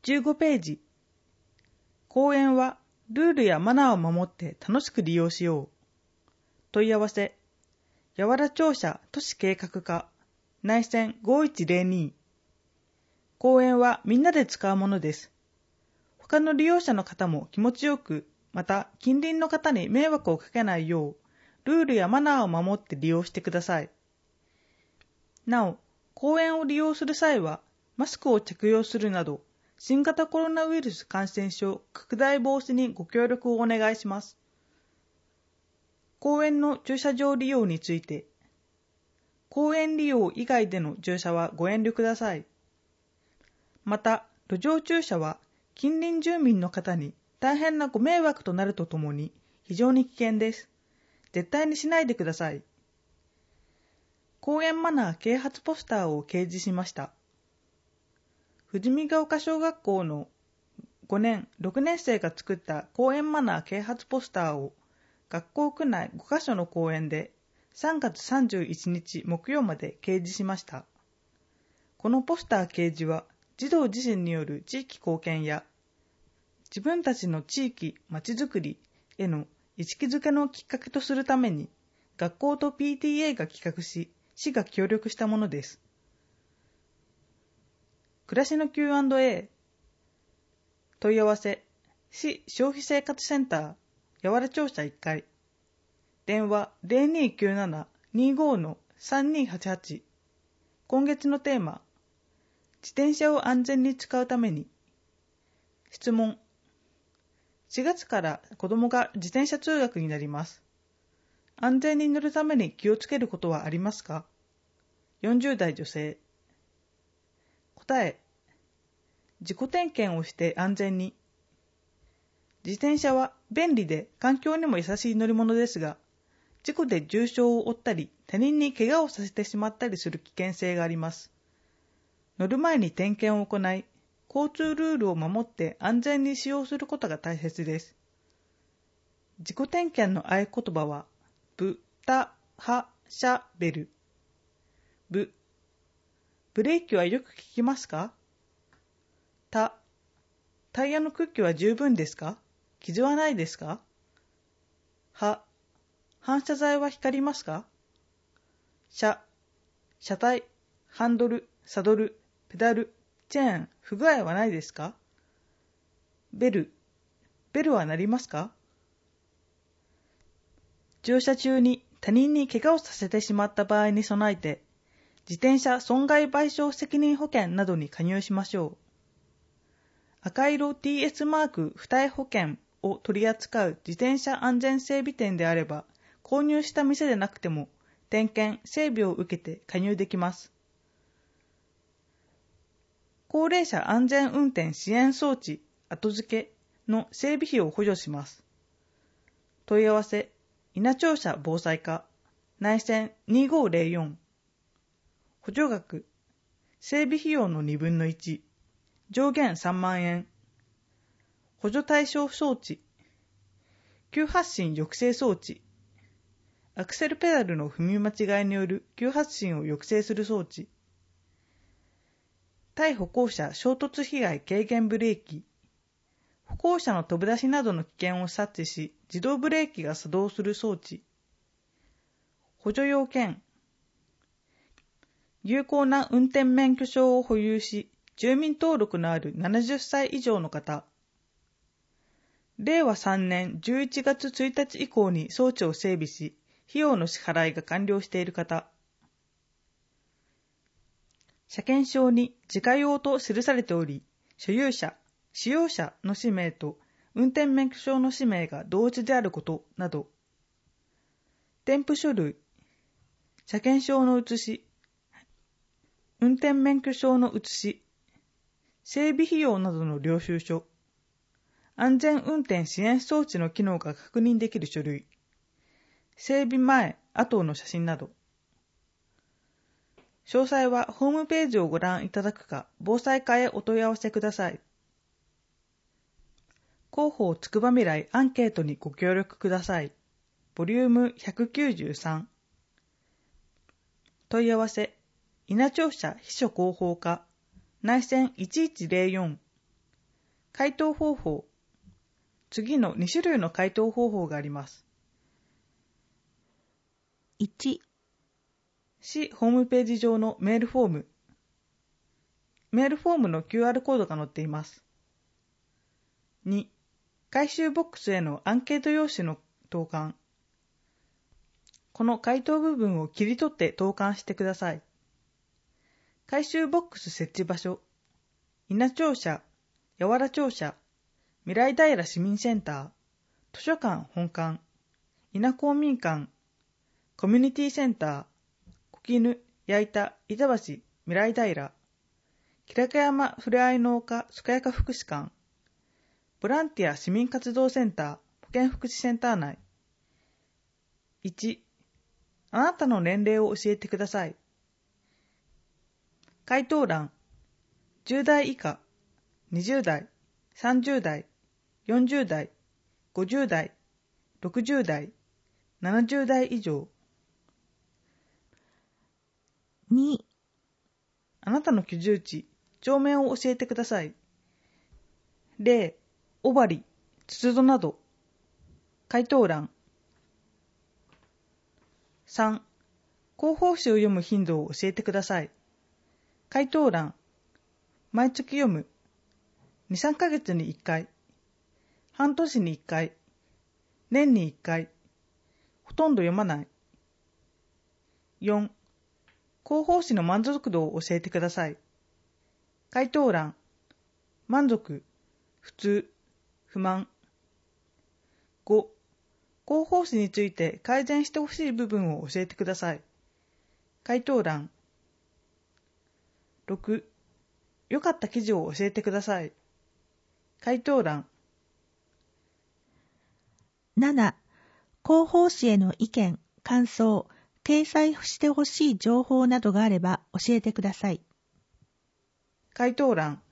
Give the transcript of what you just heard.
15ページ。公園はルールやマナーを守って楽しく利用しよう。問い合わせ。八原庁舎都市計画課内線5102。公園はみんなで使うものです。他の利用者の方も気持ちよく、また近隣の方に迷惑をかけないよう、ルールやマナーを守って利用してください。なお、公園を利用する際は、マスクを着用するなど、新型コロナウイルス感染症拡大防止にご協力をお願いします。公園の駐車場利用について、公園利用以外での駐車はご遠慮ください。また、路上駐車は近隣住民の方に大変なご迷惑となるとともに非常に危険です。絶対にしないでください。公園マナー啓発ポスターを掲示しました。富士見ヶ丘小学校の5年、6年生が作った公園マナー啓発ポスターを学校区内5カ所の公園で3月31日木曜まで掲示しました。このポスター掲示は児童自身による地域貢献や自分たちの地域・まちづくりへの意識づけのきっかけとするために学校と PTA が企画し、市が協力したものです。暮らしの Q&A 問い合わせ市消費生活センター八原庁舎1階電話 0297-25-3288 今月のテーマ自転車を安全に使うために質問4月から子供が自転車通学になります。安全に乗るために気をつけることはありますか ?40 代女性答え自己点検をして安全に自転車は便利で環境にも優しい乗り物ですが事故で重傷を負ったり他人に怪我をさせてしまったりする危険性があります。乗る前に点検を行い交通ルールを守って安全に使用することが大切です。自己点検の合言葉はブレーキはよく効きますか？タイヤの空気は十分ですか？傷はないですか？反射材は光りますか？車体、ハンドル、サドル、ペダル、チェーン、不具合はないですか？ベルは鳴りますか？乗車中に他人に怪我をさせてしまった場合に備えて、自転車損害賠償責任保険などに加入しましょう。赤色 TS マーク付帯保険を取り扱う自転車安全整備店であれば、購入した店でなくても、点検・整備を受けて加入できます。高齢者安全運転支援装置後付けの整備費を補助します。問い合わせ稲庁舎防災課内線2504補助額整備費用の2分の1上限3万円補助対象装置急発進抑制装置アクセルペダルの踏み間違いによる急発進を抑制する装置対歩行者衝突被害軽減ブレーキ歩行者の飛び出しなどの危険を察知し、自動ブレーキが作動する装置。補助要件。有効な運転免許証を保有し、住民登録のある70歳以上の方。令和3年11月1日以降に装置を整備し、費用の支払いが完了している方。車検証に自家用と記されており、所有者、使用者の氏名と運転免許証の氏名が同時であることなど、添付書類、車検証の写し、運転免許証の写し、整備費用などの領収書、安全運転支援装置の機能が確認できる書類、整備前、後の写真など。詳細はホームページをご覧いただくか、防災課へお問い合わせください。広報つくばみらいアンケートにご協力ください。ボリューム193問い合わせ稲庁舎秘書広報課内線1104 回答方法。次の2種類の回答方法があります。 1、 市ホームページ上のメールフォーム。メールフォームの QR コードが載っています。2、回収ボックスへのアンケート用紙の投函。この回答部分を切り取って投函してください。回収ボックス設置場所。稲庁舎、八原庁舎、未来平市民センター、図書館本館、稲公民館、コミュニティセンター、小絹、矢板、板橋、未来平、キラカ山ふれあい農家すかやか福祉館、ボランティア市民活動センター、保健福祉センター内。1、あなたの年齢を教えてください。回答欄、10代以下、20代、30代、40代、50代、60代、70代以上。 2、 あなたの居住地、町名を教えてください。例、尾張、筒戸など。回答欄。3、広報誌を読む頻度を教えてください。回答欄。毎月読む。2、3ヶ月に1回。半年に1回。年に1回。ほとんど読まない。4、広報誌の満足度を教えてください。回答欄。満足、普通、不満。5、広報誌について改善してほしい部分を教えてください。回答欄。6、良かった記事を教えてください。回答欄。 7、広報誌への意見、感想、掲載してほしい情報などがあれば教えてください。 回答欄。